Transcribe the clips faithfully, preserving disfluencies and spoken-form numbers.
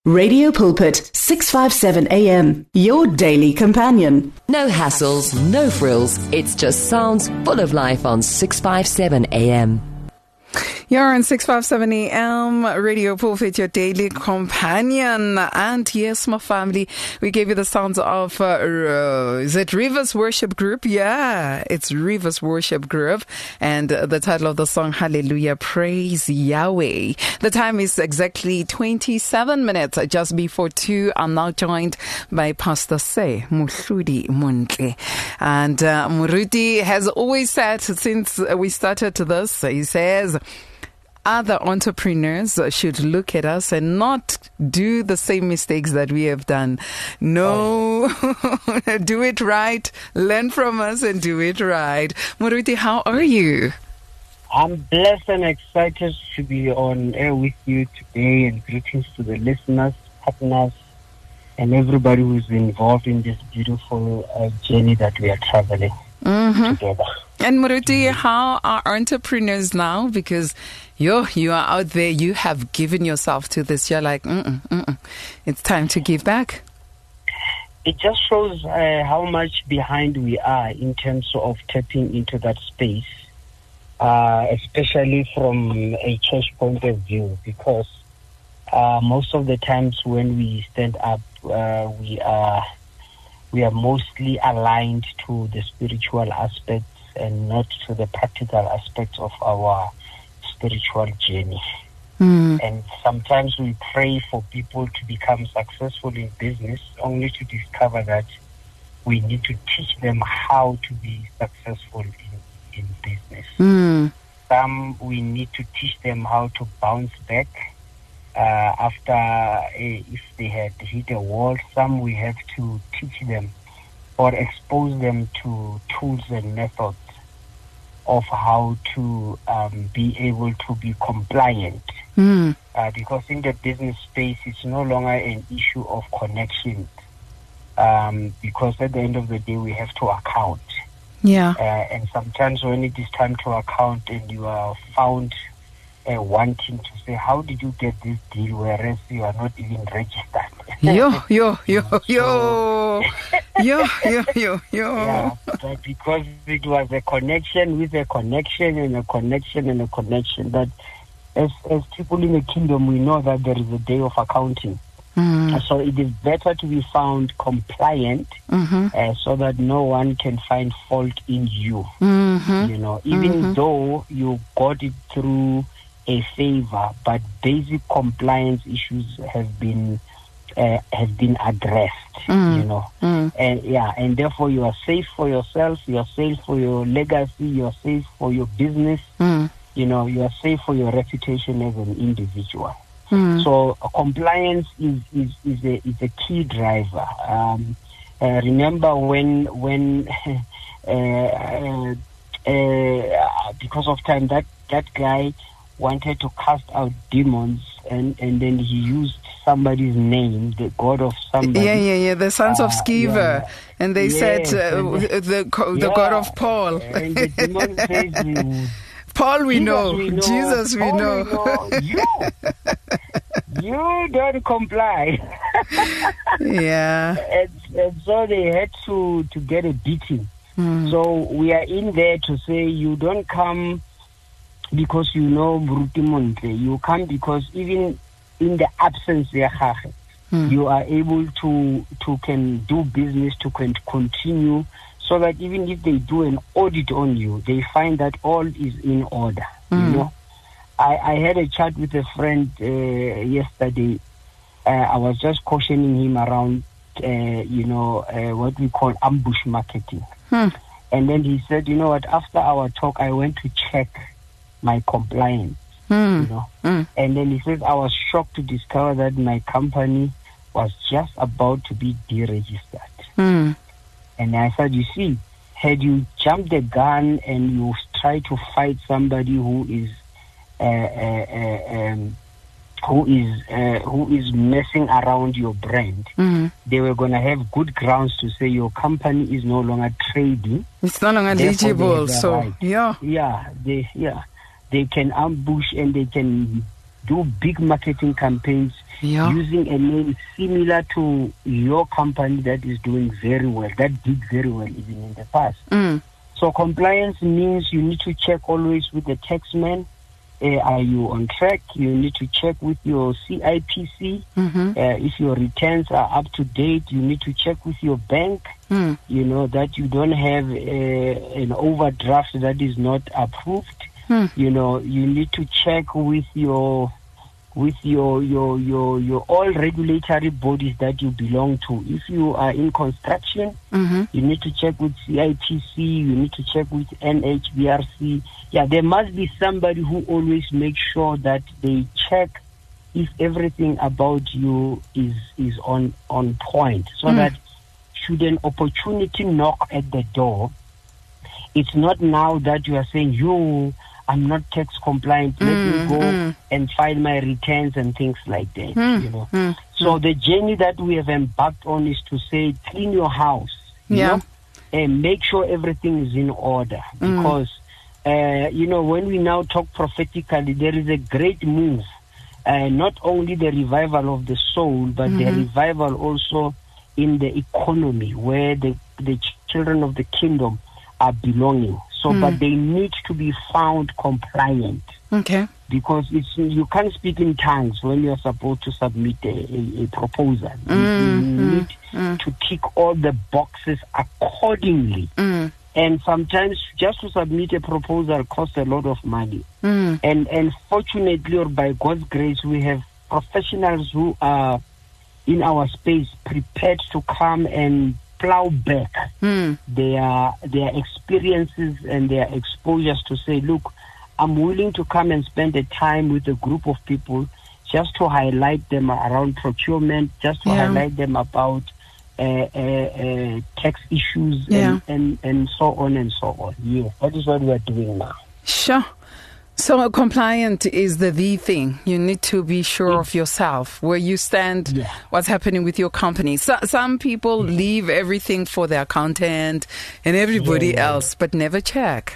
Radio Pulpit, six fifty-seven A M, your daily companion. No hassles, no frills. It's just sounds full of life on six fifty-seven A M. You're on six fifty-seven A M, Radio Pulpit, your daily companion. And yes, my family, we gave you the sounds of, uh, uh, is it Rivers Worship Group? Yeah, it's Rivers Worship Group. And uh, the title of the song, Hallelujah, Praise Yahweh. The time is exactly twenty-seven minutes, just before two. I'm now joined by Pastor Se Mohlodi Montle. And uh, Muruti has always said, since we started this, he says, other entrepreneurs should look at us and not do the same mistakes that we have done. No, do it right. Learn from us and do it right. Muruti, how are you? I'm blessed and excited to be on air with you today, and greetings to the listeners, partners, and everybody who's involved in this beautiful uh, journey that we are traveling mm-hmm. together. And Muruti, how are entrepreneurs now? Because yo, you are out there, you have given yourself to this. You're like, mm-mm, mm-mm. It's time to give back. It just shows uh, how much behind we are in terms of tapping into that space, uh, especially from a church point of view, because uh, most of the times when we stand up, uh, we are we are mostly aligned to the spiritual aspects and not to the practical aspects of our spiritual journey. Mm. And sometimes we pray for people to become successful in business, only to discover that we need to teach them how to be successful in, in business. Mm. Some we need to teach them how to bounce back uh, after uh, if they had hit a wall. Some we have to teach them or expose them to tools and methods of how to um, be able to be compliant. Mm. Uh, because in the business space, it's no longer an issue of connections. Um, because at the end of the day, we have to account. Yeah. Uh, and sometimes when it is time to account and you are found uh, wanting to say, how did you get this deal, whereas you are not even registered? Yo, yo, yo, yo. Yo, yo, yo, yo. Yeah, but because it was a connection with a connection and a connection and a connection, that as as people in the kingdom, we know that there is a day of accounting. Mm. So it is better to be found compliant, mm-hmm. uh, so that no one can find fault in you. Mm-hmm. You know, even mm-hmm. though you got it through a favor, but basic compliance issues have been Uh, have been addressed, mm. you know, mm. and yeah, and therefore you are safe for yourself, you are safe for your legacy, you are safe for your business, mm. you know, you are safe for your reputation as an individual. Mm. So uh, compliance is, is, is, a, is a key driver. Um, uh, remember when, when uh, uh, uh, because of time, that, that guy wanted to cast out demons, and, and then he used somebody's name, the god of somebody. Yeah, yeah, yeah, the sons uh, of Sceva. Yeah. And they yes, said uh, and the, the, the yeah. god of Paul. And the demon says, you, Paul we know, we know, Jesus we Paul know. We know. You, you don't comply. Yeah. And, and so they had to, to get a beating. Mm. So we are in there to say, you don't come because you know Muruti Montle. You come because even in the absence there, hmm. you are able to to can do business, to can continue, so that even if they do an audit on you, they find that all is in order. Hmm. You know, I, I had a chat with a friend uh, yesterday. Uh, I was just cautioning him around, uh, you know, uh, what we call ambush marketing. Hmm. And then he said, you know what? After our talk, I went to check my compliance. Mm. You know, mm. and then he says, I was shocked to discover that my company was just about to be deregistered. Mm. And I said, you see, had you jumped the gun and you try to fight somebody who is uh, uh, uh, um, who is uh, who is messing around your brand, mm. they were going to have good grounds to say your company is no longer trading. It's no longer eligible. So right. yeah, yeah, they yeah. They can ambush and they can do big marketing campaigns yeah. using a name similar to your company that is doing very well, that did very well even in the past. Mm. So compliance means you need to check always with the taxman. Uh, are you on track? You need to check with your C I P C. Mm-hmm. Uh, if your returns are up to date, you need to check with your bank. Mm. You know, that you don't have uh, an overdraft that is not approved. Mm. You know, you need to check with your with your your your your all regulatory bodies that you belong to. If you are in construction, mm-hmm. you need to check with C I P C, you need to check with N H B R C. Yeah, there must be somebody who always makes sure that they check if everything about you is is on on point, so mm. that should an opportunity knock at the door, it's not now that you are saying, you, I'm not tax compliant, let mm, me go mm. and file my returns and things like that, mm, you know. Mm, so mm. the journey that we have embarked on is to say, clean your house, you yeah. know, and make sure everything is in order. Because, mm. uh, you know, when we now talk prophetically, there is a great move, uh, not only the revival of the soul, but mm-hmm. the revival also in the economy, where the, the children of the kingdom are belonging. So, mm. but they need to be found compliant. Okay. Because it's you can't speak in tongues when you are supposed to submit a, a, a proposal. Mm, you you need mm, to tick all the boxes accordingly. Mm. And sometimes just to submit a proposal costs a lot of money. Mm. And and fortunately, or by God's grace, we have professionals who are in our space prepared to come and plow back mm. their their experiences and their exposures to say, look, I'm willing to come and spend the time with a group of people just to highlight them around procurement, just to yeah. highlight them about uh, uh, uh, tax issues yeah. and, and, and so on and so on. Yeah, that is what we are doing now. Sure. So compliant is the the thing. You need to be sure yeah. of yourself, where you stand, yeah. what's happening with your company. So, some people yeah. leave everything for their accountant and everybody yeah. else, but never check.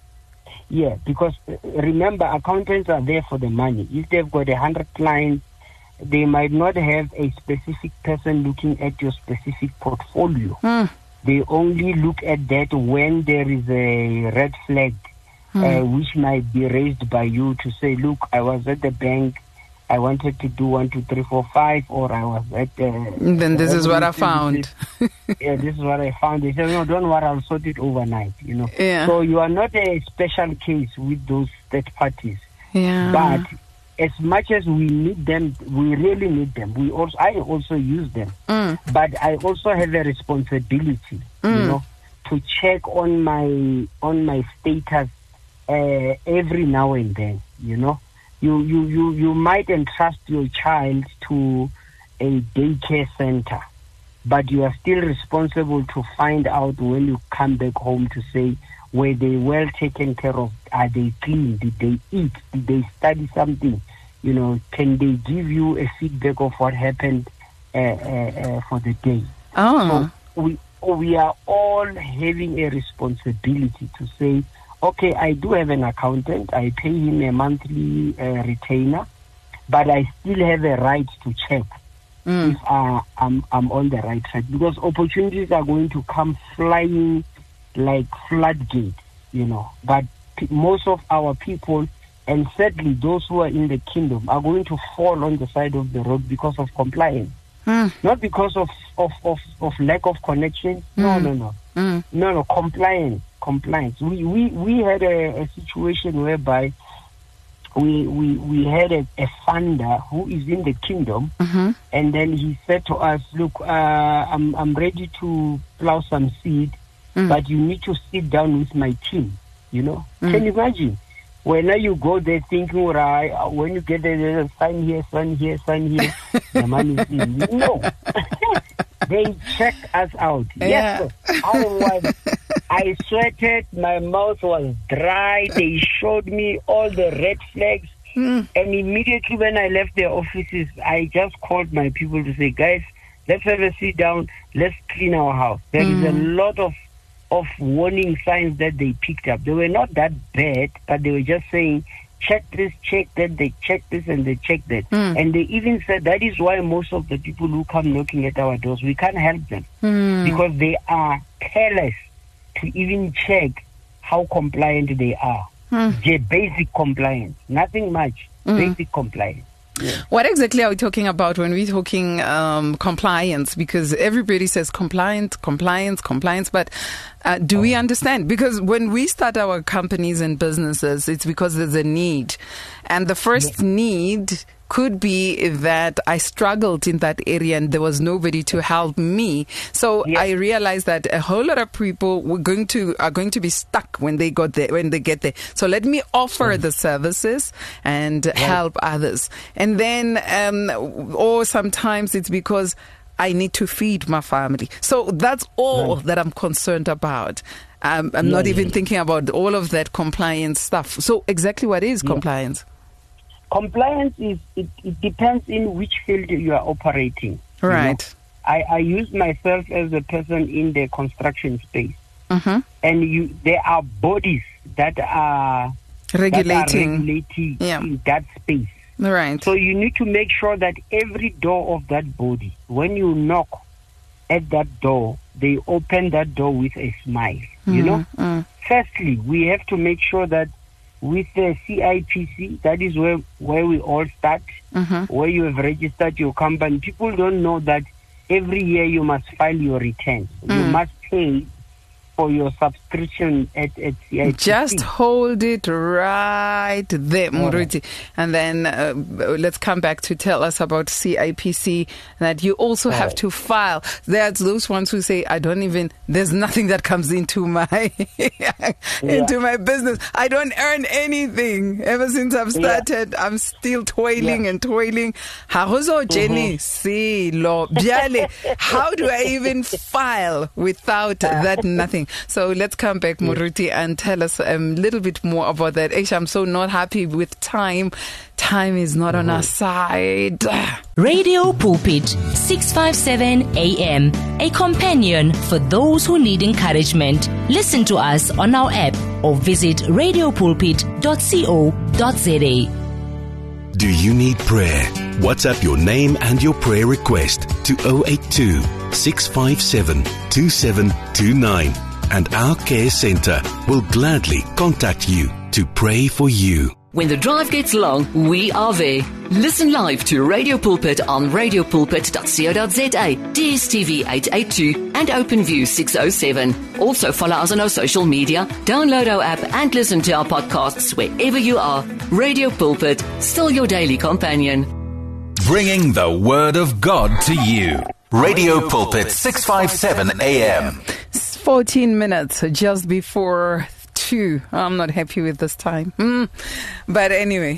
Yeah, because uh, remember, accountants are there for the money. If they've got a hundred clients, they might not have a specific person looking at your specific portfolio. Mm. They only look at that when there is a red flag. Mm. Uh, which might be raised by you to say, look, I was at the bank, I wanted to do one, two, three, four, five, or I was at the... Uh, then this is what I found. Yeah, this is what I found. They said, no, don't worry, I'll sort it overnight, you know. Yeah. So you are not a special case with those third parties. Yeah. But as much as we need them, we really need them. We also, I also use them. Mm. But I also have a responsibility, mm. you know, to check on my on my status Uh, every now and then. You know, you, you, you, you might entrust your child to a daycare center, but you are still responsible to find out when you come back home to say, were they well taken care of? Are they clean? Did they eat? Did they study something? You know, can they give you a feedback of what happened uh, uh, uh, for the day? Oh. So we we are all having a responsibility to say, okay, I do have an accountant. I pay him a monthly uh, retainer, but I still have a right to check mm. if uh, I'm I'm on the right track, because opportunities are going to come flying like floodgates, you know. But p- most of our people, and sadly those who are in the kingdom, are going to fall on the side of the road because of compliance, mm. not because of of, of, of lack of connection. Mm. No, no, no, mm. no, no, compliance. Compliance. We we we had a, a situation whereby we we we had a, a funder who is in the kingdom, mm-hmm. and then he said to us, "Look, uh, I'm I'm ready to plow some seed, mm. but you need to sit down with my team." You know, mm. can you imagine? When you go there thinking, right, when you get there, sign here, sign here, sign here, the money is in. No, they check us out. Yeah. Yes, I was. I sweated, my mouth was dry, they showed me all the red flags, mm. and immediately when I left their offices, I just called my people to say, guys, let's have a sit down, let's clean our house. There mm. is a lot of, of warning signs that they picked up. They were not that bad, but they were just saying, check this, check that, they check this and they check that. Mm. And they even said that is why most of the people who come knocking at our doors, we can't help them Mm. because they are careless to even check how compliant they are. Mm. The basic compliance, nothing much, Mm. basic compliance. Yeah. What exactly are we talking about when we're talking um, compliance? Because everybody says compliance, compliance, compliance, but uh, do we understand? Because when we start our companies and businesses, it's because there's a need. And the first yeah. need could be that I struggled in that area and there was nobody to help me. So yeah. I realized that a whole lot of people were going to are going to be stuck when they got there when they get there. So let me offer the services and right. help others. And then um, or sometimes it's because I need to feed my family. So that's all right. that I'm concerned about. Um, I'm yeah, not even yeah. thinking about all of that compliance stuff. So exactly what is yeah. compliance? Compliance is, it, it depends in which field you are operating. Right. You know? I, I use myself as a person in the construction space. Mm-hmm. And you, there are bodies that are regulating, that are regulating yeah. in that space. Right. So you need to make sure that every door of that body, when you knock at that door, they open that door with a smile. Mm-hmm. You know? Mm. Firstly, we have to make sure that with the C I P C, that is where, where we all start, mm-hmm. where you have registered your company. People don't know that every year you must file your returns. Mm. You must pay for your subscription at, at C I P C. Just hold it right there, Muruti. Right. And then uh, let's come back to tell us about C I P C, that you also right. have to file. There's those ones who say, I don't even, there's nothing that comes into my yeah. into my business. I don't earn anything. Ever since I've started, yeah. I'm still toiling yeah. and toiling. How Jenny? See, lo, how do I even file without that nothing? So let's come back, Muruti, and tell us a little bit more about that. Actually, I'm so not happy with time. Time is not on our side. Radio Pulpit, six fifty-seven A M, a companion for those who need encouragement. Listen to us on our app or visit radio pulpit dot co dot za. Do you need prayer? WhatsApp your name and your prayer request to zero eight two, six five seven, two seven two nine. And our care center will gladly contact you to pray for you. When the drive gets long, we are there. Listen live to Radio Pulpit on radio pulpit dot co dot za, D S T V eight eighty-two and OpenView six oh seven. Also follow us on our social media, download our app and listen to our podcasts wherever you are. Radio Pulpit, still your daily companion. Bringing the Word of God to you. Radio Pulpit, six fifty-seven A M. fourteen minutes just before two. I'm not happy with this time. Mm. But anyway,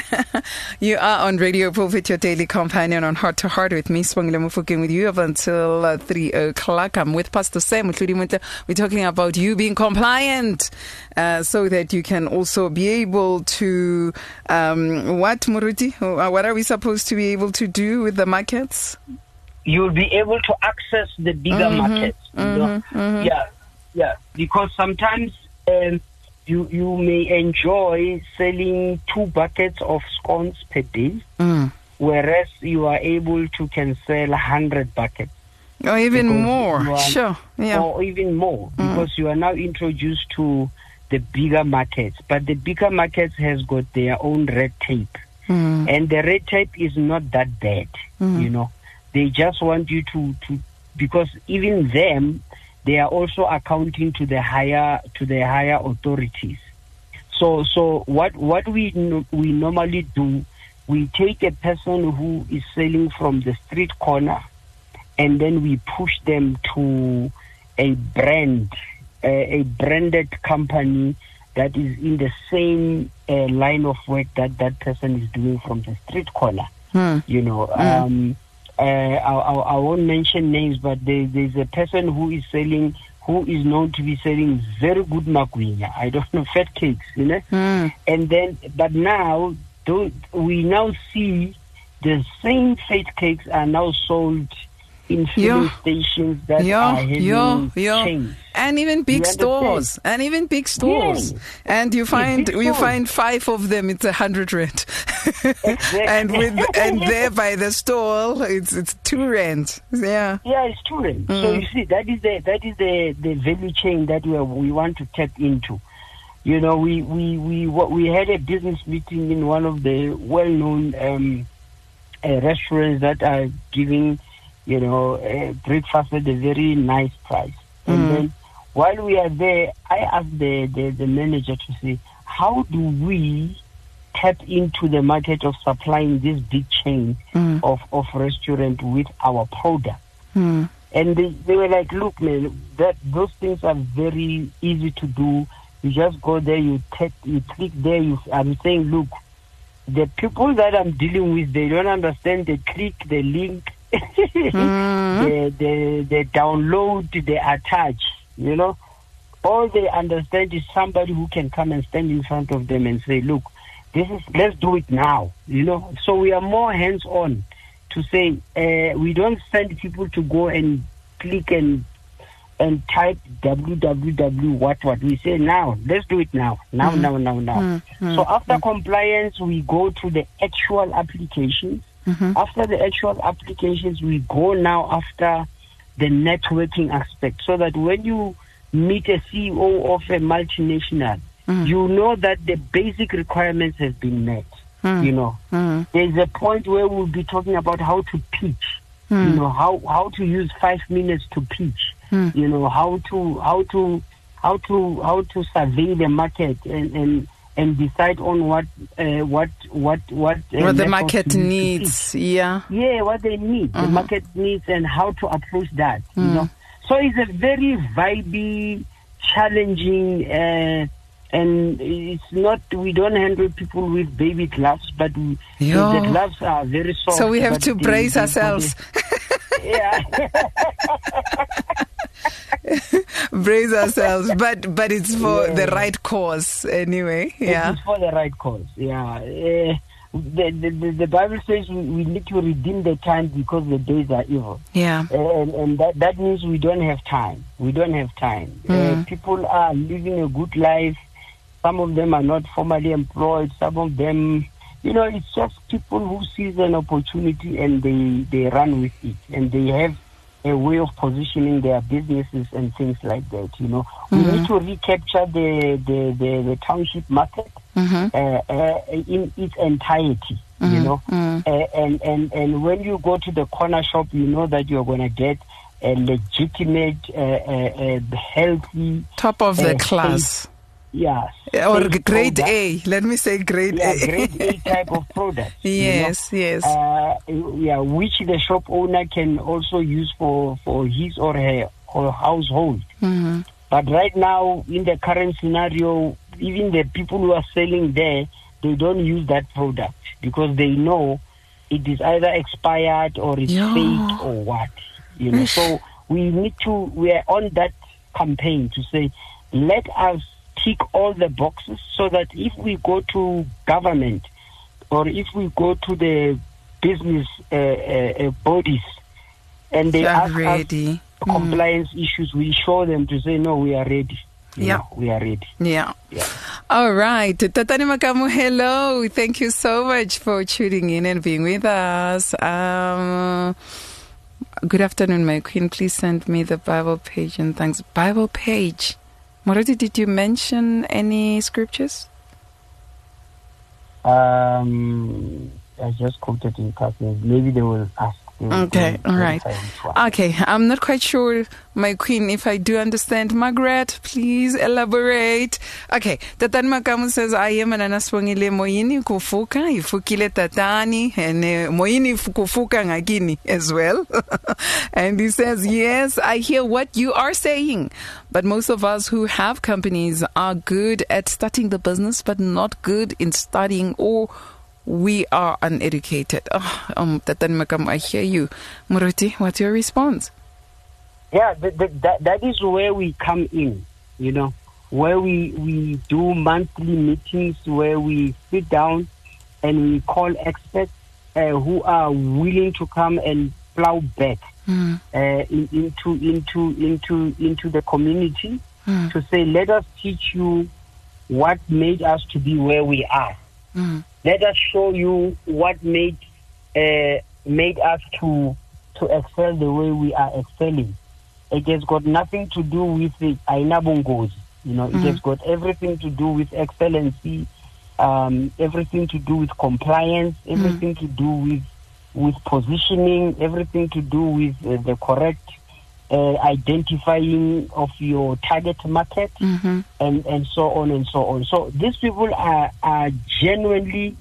you are on Radio Pulpit, your daily companion on Heart to Heart with me, Swangile Mufokeng, with you up until uh, three o'clock. I'm with Pastor Sam. We're talking about you being compliant uh, so that you can also be able to, um, what, Muruti? What are we supposed to be able to do with the markets? You'll be able to access the bigger mm-hmm, markets. You mm-hmm, know? mm-hmm. Yeah, yeah. Because sometimes um, you you may enjoy selling two buckets of scones per day, mm. whereas you are able to can sell a hundred buckets, or even more. Are, sure, yeah, or even more mm. because you are now introduced to the bigger markets. But the bigger markets has got their own red tape, mm. and the red tape is not that bad, mm. you know. They just want you to, to, because even them, they are also accounting to the higher to the higher authorities. So, so what what we we normally do, we take a person who is selling from the street corner, and then we push them to a brand, a, a branded company that is in the same uh, line of work that that person is doing from the street corner. Hmm. You know. Hmm. Um, Uh, I, I, I won't mention names, but there, there's a person who is selling, who is known to be selling very good magwinya. I don't know, fat cakes, you know. Mm. And then, but now, we now see the same fat cakes are now sold in filling Yeah. stations that Yeah, are having yeah, yeah. chains. And even big You stores, understand? and even big stores, Yes. and you find big you stores. find five of them. It's a hundred rand, and with and there by the stall, it's it's two rand. Yeah, Yeah, it's true. Mm. So you see, that is the that is the, the value chain that we are, we want to tap into. You know, we we we what we had a business meeting in one of the well-known um, uh, restaurants that are giving, you know, uh, breakfast at a very nice price. And Mm. then while we are there, I asked the, the, the manager to say, how do we tap into the market of supplying this big chain Mm. of, of restaurant with our product? Mm. And they, they were like, look, man, that those things are very easy to do. You just go there, you take, you click there. You, I'm saying, look, the people that I'm dealing with, they don't understand the click, the link, Mm. the, the, the download, the attach, you know. All they understand is somebody who can come and stand in front of them and say, look, this is, let's do it now, you know. So we are more hands-on to say, uh, we don't send people to go and click and and type www what what. We say now, let's do it now, now, Mm-hmm. now, now, now. Mm-hmm. So after compliance, we go to the actual applications. Mm-hmm. After the actual applications, we go now after the networking aspect, so that when you meet a C E O of a multinational, Mm. you know that the basic requirements have been met. Mm. You know, Mm. there's a point where we'll be talking about how to pitch. Mm. You know, how how to use five minutes to pitch. Mm. You know, how to how to how to how to survey the market and and, and decide on what uh, what what what uh, What the methods market to use to needs, pitch. yeah. Yeah, what they need, the Mhm. market needs, and how to approach that. You Mm. know, so it's a very vibey, challenging, uh, and it's not. We don't handle people with baby gloves, but we, the, Yeah. the gloves are very soft. So we have but to they- brace they- ourselves. Yeah. Brace ourselves, but but it's for Yeah. the right cause anyway. Yeah. It's for the right cause. Yeah. Uh, the, the, the, the Bible says we, we need to redeem the time because the days are evil. Yeah. And, and that, that means we don't have time. We don't have time. Uh, Mm. people are living a good life. Some of them are not formally employed. Some of them, you know, it's just people who seize an opportunity and they, they run with it. And they have a way of positioning their businesses and things like that, you know. Mhm. We need to recapture the, the, the, the township market Mm-hmm. uh, uh, in its entirety, you Mhm. know. Mm. Uh, and, and, and when you go to the corner shop, you know that you're going to get a legitimate, uh, uh, uh, healthy, Top of the uh, class. yeah, Or safe grade product. A. Let me say grade Yeah, A. grade A type of product. Yes, yes. You know? Uh, yeah, which the shop owner can also use for, for his or her or household. Mm-hmm. But right now, in the current scenario, even the people who are selling there, they don't use that product because they know it is either expired or it's Yeah. fake or what. You know, so we need to. We are on that campaign to say, let us tick all the boxes so that if we go to government or if we go to the business uh, uh, uh, bodies and they They are ask us ready. compliance issues, we show them to say, no, we are ready. You Yeah. know, we are ready. Yeah. Yeah. All right. Tatani Makamu, hello. Thank you so much for tuning in and being with us. Um, good afternoon, my queen. Please send me the Bible page and thanks. Bible page. Morati, did you mention any scriptures? Um, I just quoted in passing. Maybe they will ask. They will- Okay, they will all right. clarify which one. Okay, I'm not quite sure, my queen, if I do understand. Margaret, please elaborate. Okay, Tatani Makamu says, I am an anaswangile moyini kufuka, ifukile tatani, and uh, moyini kufuka ngagini as well. And he says, yes, I hear what you are saying. But most of us who have companies are good at starting the business, but not good in studying, or we are uneducated. Oh, um, Tatani Makamu, I hear you. Muruti, what's your response? Yeah, th- th- that, that is where we come in, you know, where we, we do monthly meetings where we sit down and we call experts uh, who are willing to come and plow back mm. uh, in, into into into into the community mm. to say, let us teach you what made us to be where we are. Mm. Let us show you what made uh, made us to to excel the way we are excelling. It has got nothing to do with the ainabongozi. You know, it Mm. has got everything to do with excellency, um, everything to do with compliance, everything to do with with positioning, everything to do with uh, the correct uh, identifying of your target market, Mm-hmm. and, and so on and so on. So these people are, are genuinely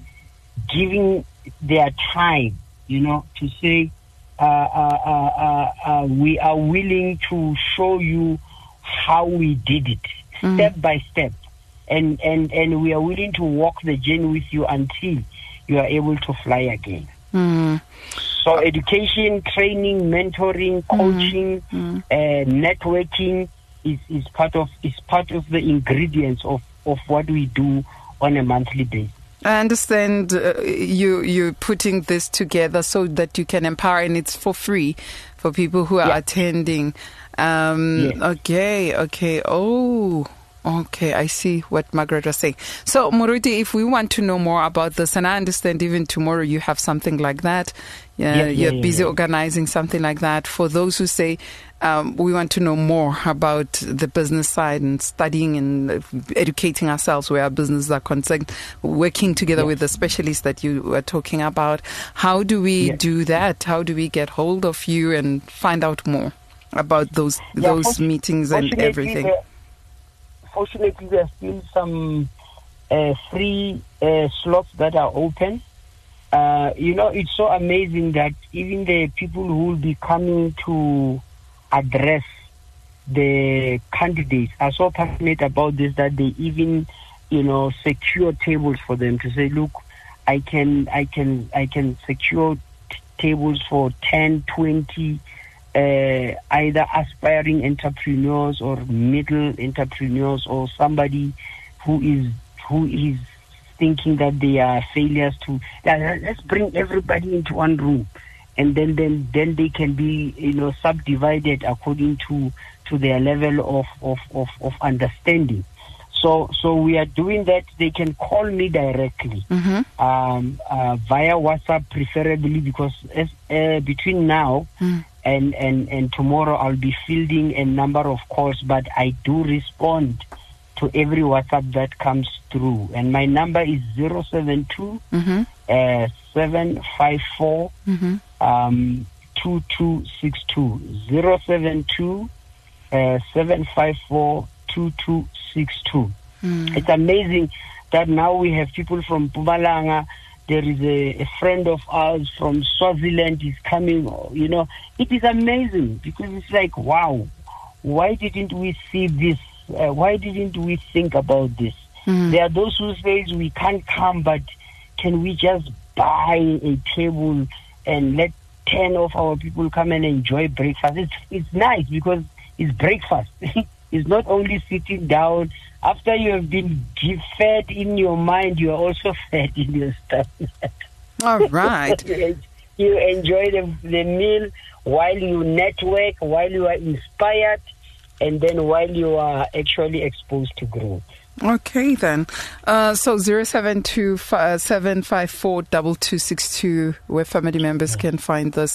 giving their time, you know, to say, uh, uh, uh, uh, uh, we are willing to show you how we did it, Mm. step by step. And, and, and we are willing to walk the journey with you until you are able to fly again. Mm. So education, training, mentoring, coaching, Mm. uh, networking is, is part of is part of the ingredients of, of what we do on a monthly basis. I understand uh, you you putting this together so that you can empower, and it's for free for people who are Yeah. attending. Um, Yeah. Okay, okay. Oh, okay. I see what Margaret was saying. So, Moruti, if we want to know more about this, and I understand even tomorrow you have something like that. Yeah, Yeah, yeah, you're yeah, busy yeah. organizing something like that. For those who say, um, we want to know more about the business side and studying and uh, educating ourselves where our businesses are concerned, working together Yes. with the specialists that you were talking about. How do we Yes. do that? How do we get hold of you and find out more about those Yeah, those fortu- meetings and fortunately, everything? there- Fortunately, there are still some uh, free uh, slots that are open. Uh, you know, it's so amazing that even the people who will be coming to address the candidates are so passionate about this that they even, you know, secure tables for them to say, look, I can, I can, I can secure t- tables for ten, twenty, uh, either aspiring entrepreneurs or middle entrepreneurs or somebody who is who is thinking that they are failures to. Yeah, let's bring everybody into one room, and then then then they can be, you know, subdivided according to to their level of of of, of understanding. So so we are doing that. They can call me directly Mm-hmm. um, uh, via WhatsApp, preferably, because as, uh, between now Mm. and, and, and tomorrow I'll be fielding a number of calls, but I do respond to every WhatsApp that comes through. And my number is zero seven two Mm-hmm. uh, seven five four Mm-hmm. um, two two six two. zero seven two uh, seven five four two two six two. Mm. It's amazing that now we have people from Mpumalanga. There is a, a friend of ours from Swaziland is coming. You know, it is amazing because it's like, wow, why didn't we see this? Uh, why didn't we think about this? Mm. There are those who say we can't come, but can we just buy a table and let ten of our people come and enjoy breakfast? It's, it's nice because it's breakfast. It's not only sitting down. After you have been give- fed in your mind, you are also fed in your stomach. All right. You enjoy the, the meal while you network, while you are inspired, and then while you are actually exposed to growth. Okay, then. Uh, so zero seven two seven five four two two six two, where family members can find this.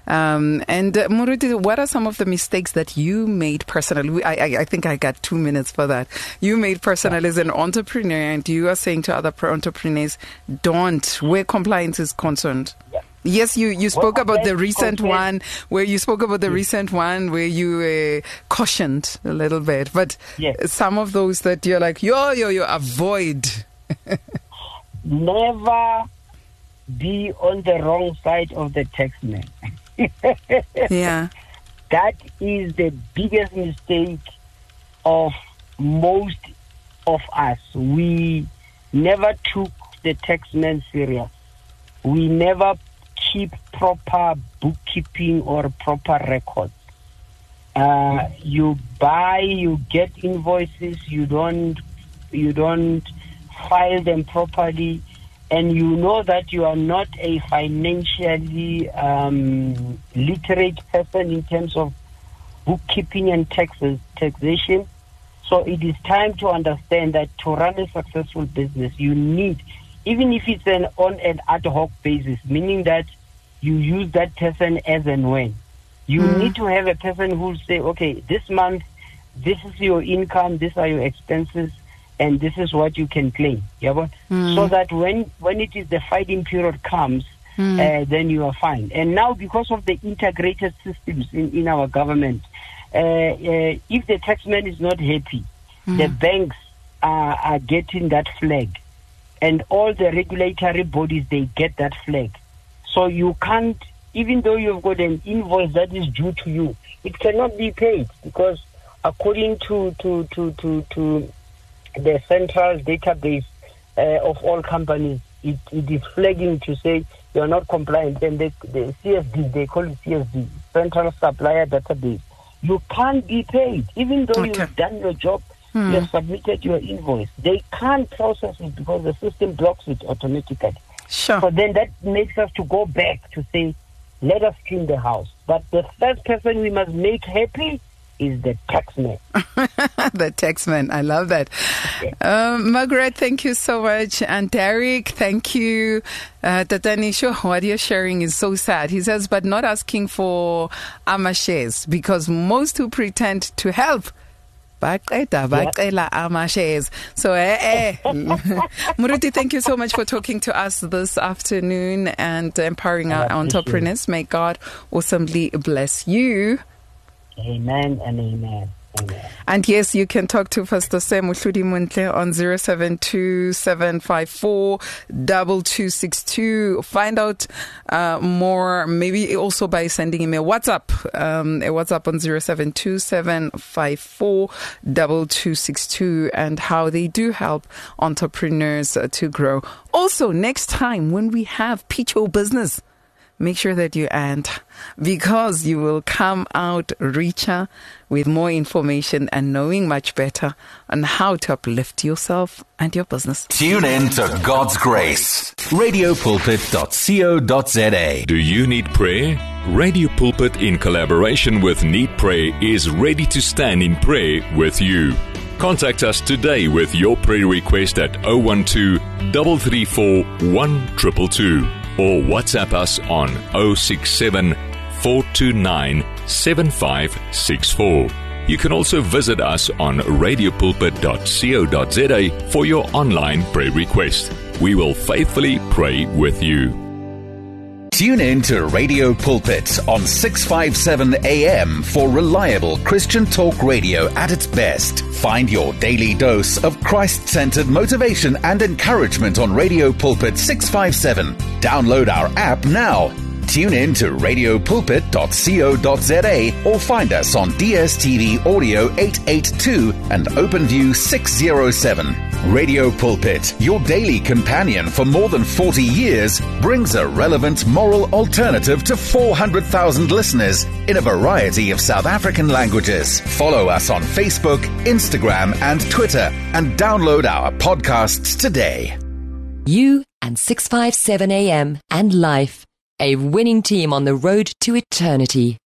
Um, and uh, Moruti, what are some of the mistakes that you made personally? I, I, I think I got two minutes for that. You made personally as an entrepreneur, and you are saying to other pro- entrepreneurs, don't, where compliance is concerned. Yeah. Yes, you, you spoke Well, about the compliance- recent one where you spoke about the recent one where you uh, cautioned a little bit, but Yes. some of those that you're like, yo, yo, yo, avoid. Never be on the wrong side of the tax man. Yeah. That is the biggest mistake of most of us. We never took the tax man serious. We never keep proper bookkeeping or proper records. Uh, you buy, you get invoices, you don't, you don't file them properly, and you know that you are not a financially um, literate person in terms of bookkeeping and taxes, taxation. So it is time to understand that to run a successful business, you need, even if it's an on an ad hoc basis, meaning that you use that person as and when. You mm. need to have a person who will say, okay, this month, this is your income, these are your expenses, and this is what you can claim. Yeah, mm. So that when, when it is the fighting period comes, mm. uh, then you are fine. And now, because of the integrated systems in, in our government, uh, uh, if the taxman is not happy, mm. the banks are, are getting that flag. And all the regulatory bodies, they get that flag. So you can't, even though you've got an invoice that is due to you, it cannot be paid because according to, to, to, to, to the central database uh, of all companies, it, it is flagging to say you are not compliant. And the, the C S D, they call it C S D, Central Supplier Database. You can't be paid, even though okay. you've done your job, hmm. you have submitted your invoice. They can't process it because the system blocks it automatically. Sure. So then that makes us to go back to say, let us clean the house. But the first person we must make happy is the taxman. The taxman. I love that. Okay. Um, Margaret, thank you so much. And Derek, thank you. Uh, Tatanisho, what you're sharing is so sad. He says, but not asking for AMA shares because most who pretend to help baqeda bacela ama shares. So eh eh Muruti, thank you so much for talking to us this afternoon and empowering our entrepreneurs. May God awesomely bless you. Amen and amen. Amen. And yes, you can talk to Pastor Sam Uhludi Muntle on zero seven two seven five four two two six two. Find out uh, more, maybe also by sending him a WhatsApp, um, a WhatsApp on zero seven two seven five four two two six two, and how they do help entrepreneurs uh, to grow. Also, next time when we have Pitch Your Business, make sure that you end, because you will come out richer with more information and knowing much better on how to uplift yourself and your business. Tune in to God's Grace. radio pulpit dot co dot za. Do you need prayer? Radio Pulpit, in collaboration with Need Prayer, is ready to stand in prayer with you. Contact us today with your prayer request at zero one two, three three four, one two two two. Or WhatsApp us on zero six seven, four two nine, seven five six four. You can also visit us on radio pulpit dot co dot za for your online prayer request. We will faithfully pray with you. Tune in to Radio Pulpit on six fifty-seven A M for reliable Christian talk radio at its best. Find your daily dose of Christ-centered motivation and encouragement on Radio Pulpit six fifty-seven. Download our app now. Tune in to radio pulpit dot co dot za or find us on D S T V Audio eight eighty-two and OpenView six oh seven. Radio Pulpit, your daily companion for more than forty years, brings a relevant moral alternative to four hundred thousand listeners in a variety of South African languages. Follow us on Facebook, Instagram, and Twitter, and download our podcasts today. You and six fifty-seven A M and Life, a winning team on the road to eternity.